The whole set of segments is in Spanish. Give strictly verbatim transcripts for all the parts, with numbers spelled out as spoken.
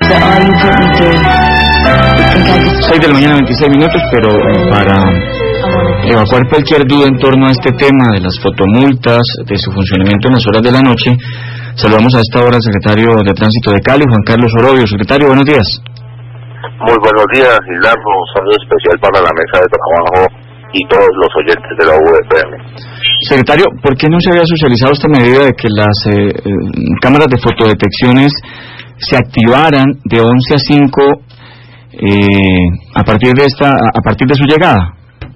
seis de la mañana, veintiséis minutos, pero para evacuar cualquier duda en torno a este tema de las fotomultas, de su funcionamiento en las horas de la noche, saludamos a esta hora al secretario de Tránsito de Cali, Juan Carlos Orobio. Secretario, buenos días. Muy buenos días, Gilardo. Un saludo especial para la mesa de trabajo y todos los oyentes de la U E P M. Secretario, ¿por qué no se había socializado esta medida de que las eh, eh, cámaras de fotodetecciones se activaran de once a cinco eh, a partir de esta a partir de su llegada?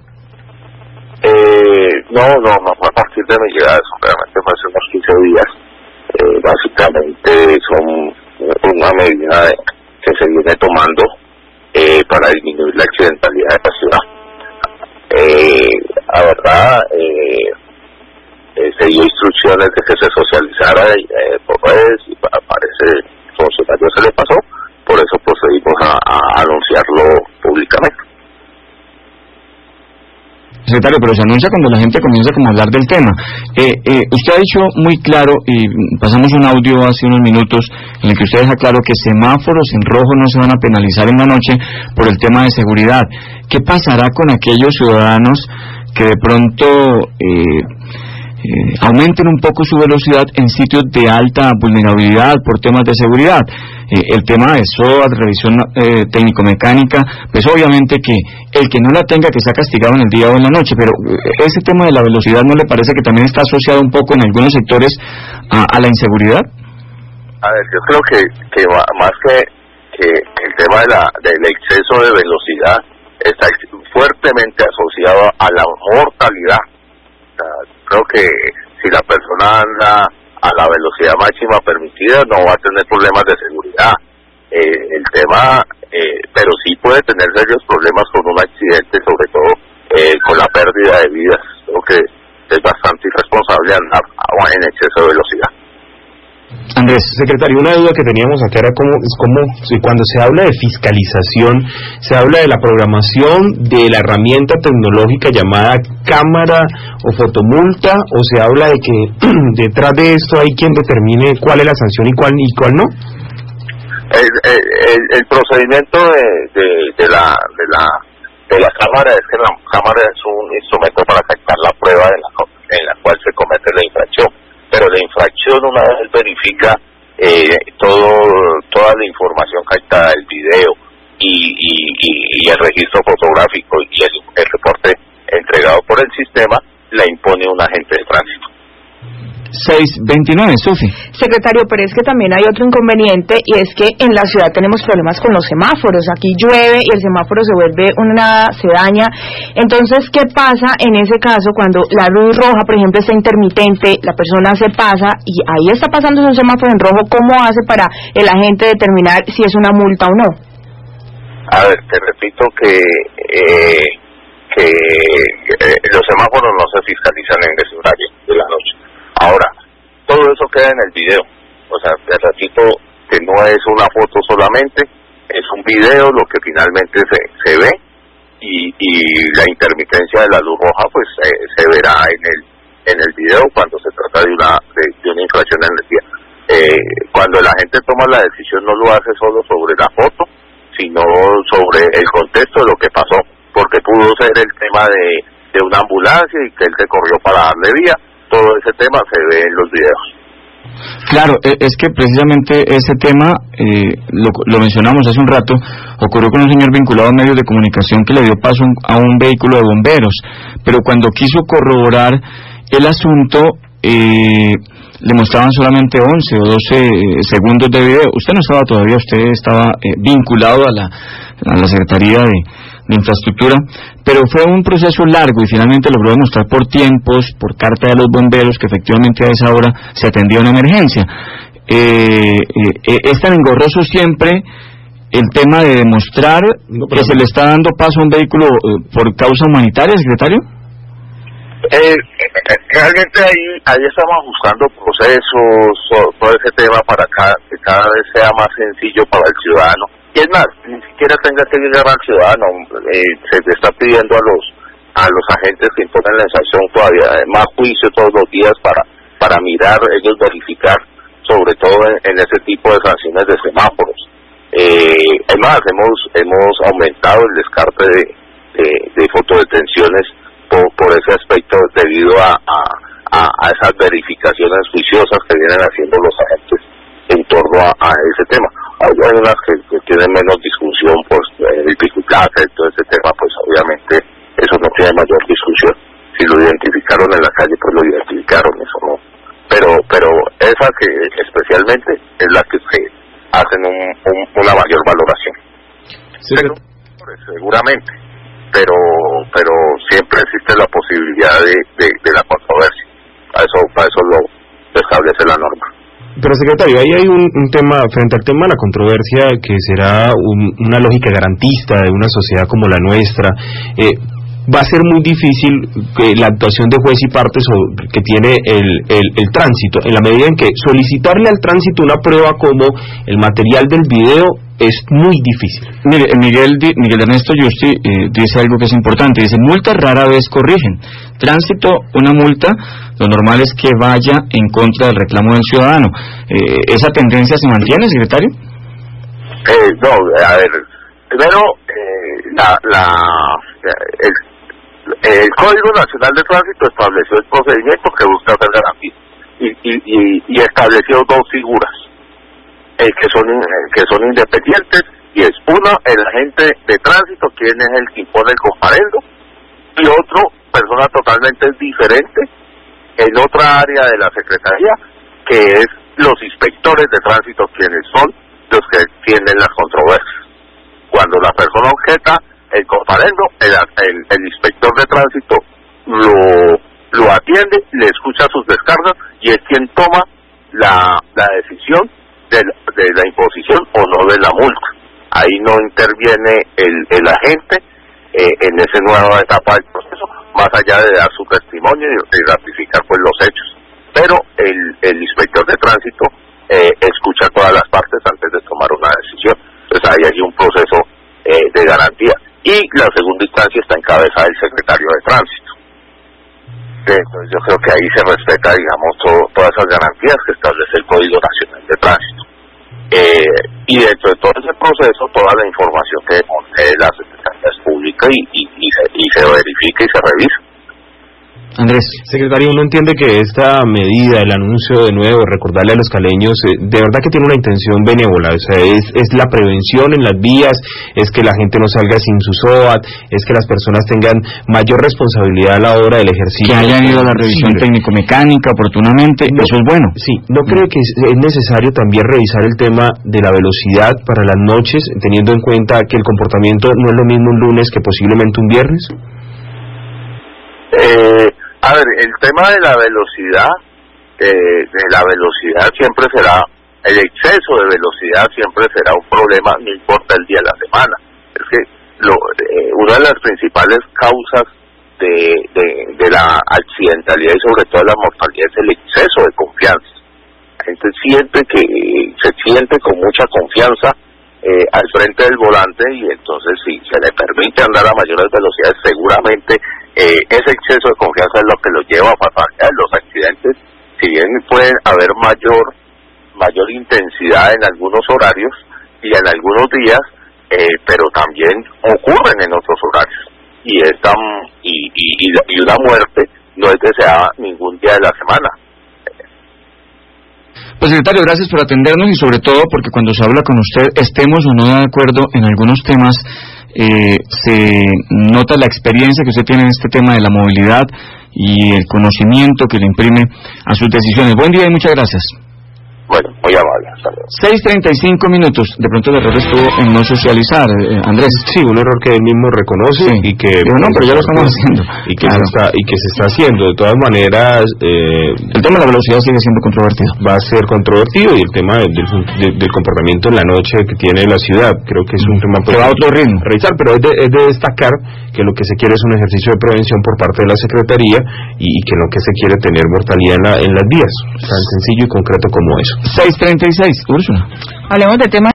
Eh, no, no, no fue a partir de mi llegada, eso realmente fue hace unos quince días. Eh, básicamente son una medida de, que se viene tomando eh, para disminuir la accidentalidad de la ciudad. Eh, la verdad, eh, eh, se dio instrucciones de que se socializara eh, por redes y parece que el funcionario se le pasó, por eso procedimos a, a anunciarlo públicamente. Secretario, pero se anuncia cuando la gente comienza como a hablar del tema. Eh, eh, usted ha dicho muy claro, y pasamos un audio hace unos minutos, en el que usted deja claro que semáforos en rojo no se van a penalizar en la noche por el tema de seguridad. ¿Qué pasará con aquellos ciudadanos que de pronto eh, eh, aumenten un poco su velocidad en sitios de alta vulnerabilidad por temas de seguridad? Eh, el tema de S O A, de revisión eh, técnico-mecánica, pues obviamente que el que no la tenga que sea castigado en el día o en la noche, pero eh, ese tema de la velocidad, ¿no le parece que también está asociado un poco en algunos sectores a, a la inseguridad? A ver, yo creo que, que más que, que el tema de la, del exceso de velocidad está fuertemente asociado a la mortalidad. O sea, creo que si la persona anda a la velocidad máxima permitida no va a tener problemas de seguridad. Eh, el tema, eh, pero sí puede tener serios problemas con un accidente, sobre todo eh, con la pérdida de vidas. Creo que es bastante irresponsable andar en exceso de velocidad. Andrés, secretario, una duda que teníamos acá era cómo, es cómo si cuando se habla de fiscalización, se habla de la programación de la herramienta tecnológica llamada cámara o fotomulta, o se habla de que detrás de esto hay quien determine cuál es la sanción y cuál y cuál no. El, el, el procedimiento de, de, de la de la de la cámara es que la cámara es un instrumento para captar la prueba en la, en la cual se comete la infracción. Pero la infracción, una vez verifica eh, todo toda la información captada, el video y, y, y, y el registro fotográfico y el, el reporte entregado por el sistema, la impone un agente de tránsito. seis veintinueve, Sofi. Secretario, pero es que también hay otro inconveniente, y es que en la ciudad tenemos problemas con los semáforos. Aquí llueve y el semáforo se vuelve una, se daña. Entonces, ¿qué pasa en ese caso cuando la luz roja, por ejemplo, está intermitente, la persona se pasa y ahí está pasando un semáforo en rojo? ¿Cómo hace para el agente determinar si es una multa o no? A ver, te repito que eh, que eh, los semáforos no se fiscalizan en ese horario de la noche. Ahora, todo eso queda en el video, o sea, te repito que no es una foto solamente, es un video lo que finalmente se, se ve y, y la intermitencia de la luz roja pues eh, se verá en el en el video cuando se trata de una de, de una infracción en el día. Eh, cuando la gente toma la decisión no lo hace solo sobre la foto, sino sobre el contexto de lo que pasó, porque pudo ser el tema de, de una ambulancia y que él se corrió para darle vía. Todo ese tema se ve en los videos. Claro, es que precisamente ese tema, eh, lo, lo mencionamos hace un rato, ocurrió con un señor vinculado a medios de comunicación que le dio paso a un vehículo de bomberos, pero cuando quiso corroborar el asunto, eh, le mostraban solamente once o doce segundos de video. Usted no estaba todavía, usted estaba eh, vinculado a la, a la Secretaría de... de Infraestructura, pero fue un proceso largo y finalmente logró demostrar por tiempos, por carta de los bomberos, que efectivamente a esa hora se atendía una emergencia. Eh, eh, ¿Es tan engorroso siempre el tema de demostrar no, que se le está dando paso a un vehículo eh, por causa humanitaria, secretario? Eh, realmente ahí ahí estamos buscando procesos, todo ese tema para cada, que cada vez sea más sencillo para el ciudadano. Y es más, ni siquiera tenga que llegar al ciudadano, eh, se le está pidiendo a los a los agentes que imponen la sanción todavía más juicio todos los días para para mirar, ellos verificar, sobre todo en, en ese tipo de sanciones de semáforos. Eh, más, hemos hemos aumentado el descarte de, de, de fotodetenciones por, por ese aspecto debido a, a, a esas verificaciones juiciosas que vienen haciendo los agentes en torno a, a ese tema. Hay unas que, que tienen menos discusión, pues el picotaje, todo ese tema, pues obviamente eso no tiene mayor discusión. Si lo identificaron en la calle, pues lo identificaron, eso no. Pero pero esa que especialmente es la que se hacen un, un, una mayor valoración. Sí, pero, pues, seguramente, pero pero siempre existe la posibilidad de, de, de la controversia. Para eso, para eso lo, lo establece la norma. Pero secretario, ahí hay un, un tema, frente al tema de la controversia, que será un, una lógica garantista de una sociedad como la nuestra. Eh, va a ser muy difícil que la actuación de juez y parte sobre, que tiene el, el, el tránsito, en la medida en que solicitarle al tránsito una prueba como el material del video es muy difícil. Mire, Miguel, Miguel Ernesto Yusti eh, dice algo que es importante, dice, multas rara vez corrigen. Tránsito, una multa, lo normal es que vaya en contra del reclamo del ciudadano. Eh, ¿Esa tendencia se mantiene, secretario? Eh, no, a ver, primero, eh, la, la, el, el Código Nacional de Tránsito estableció el procedimiento que busca hacer garantía y, y, y, y estableció dos figuras eh, que son que son independientes, y es uno, el agente de tránsito, quien es el que impone el comparendo, y otro, persona totalmente diferente en otra área de la Secretaría, que es los inspectores de tránsito, quienes son los que tienen las controversias. Cuando la persona objeta el comparendo, el, el, el inspector de tránsito lo, lo atiende, le escucha sus descargas y es quien toma la, la decisión de, de la imposición o no de la multa. Ahí no interviene el, el agente eh, en esa nueva etapa del proceso, más allá de dar su testimonio y, y ratificar pues los hechos. Pero el, el inspector de tránsito eh, escucha todas las partes antes de tomar una decisión. Entonces ahí hay un proceso eh, de garantía. Y la segunda instancia está en cabeza del secretario de tránsito. Entonces yo creo que ahí se respeta, digamos, todo, todas esas garantías que establece el Código Nacional de Tránsito. Eh, y dentro de todo ese proceso, toda la información que posee la Secretaría es pública y, y, y, se, y se verifica y se revisa. Andrés, secretario, uno entiende que esta medida, el anuncio de nuevo, recordarle a los caleños, eh, de verdad que tiene una intención benévola, o sea, es, es la prevención en las vías, es que la gente no salga sin su S O A T, es que las personas tengan mayor responsabilidad a la hora del ejercicio. Que hayan ido a la revisión sí, técnico-mecánica oportunamente, no, eso es bueno. Sí, ¿no mm. cree que es, es necesario también revisar el tema de la velocidad para las noches, teniendo en cuenta que el comportamiento no es lo mismo un lunes que posiblemente un viernes? Eh... A ver, el tema de la velocidad, eh, de la velocidad siempre será, el exceso de velocidad siempre será un problema, no importa el día de la semana. Es que lo, eh, una de las principales causas de, de, de la accidentalidad y sobre todo de la mortalidad es el exceso de confianza. La gente siente que, se siente con mucha confianza eh, al frente del volante, y entonces si se le permite andar a mayores velocidades, seguramente Eh, ese exceso de confianza es lo que lo lleva a pasar. ¿eh? Los accidentes, si bien pueden haber mayor mayor intensidad en algunos horarios y en algunos días, eh, pero también ocurren en otros horarios, y esta y, y, y una muerte no es deseada ningún día de la semana. Pues secretario, gracias por atendernos, y sobre todo porque cuando se habla con usted, estemos o no de acuerdo en algunos temas, Eh, se nota la experiencia que usted tiene en este tema de la movilidad y el conocimiento que le imprime a sus decisiones. Buen día y muchas gracias. Bueno, muy amable. seis treinta y cinco minutos. De pronto el error estuvo en no socializar, eh, Andrés. Sí, un error que él mismo reconoce sí. y que... Pero no, pero ya lo estamos haciendo. Y que, claro. se está, y que se está haciendo. De todas maneras... Eh, el tema de la velocidad sigue siendo controvertido. Va a ser controvertido, y el tema del, del, del comportamiento en la noche que tiene la ciudad, creo que es un tema... Pues, que va a otro ritmo. Revisar, pero es de, es de destacar que lo que se quiere es un ejercicio de prevención por parte de la Secretaría, y, y que lo que se quiere tener mortalidad en, la, en las vías. Tan sencillo y concreto como eso. seis treinta y seis, Úrsula. Hablemos de temas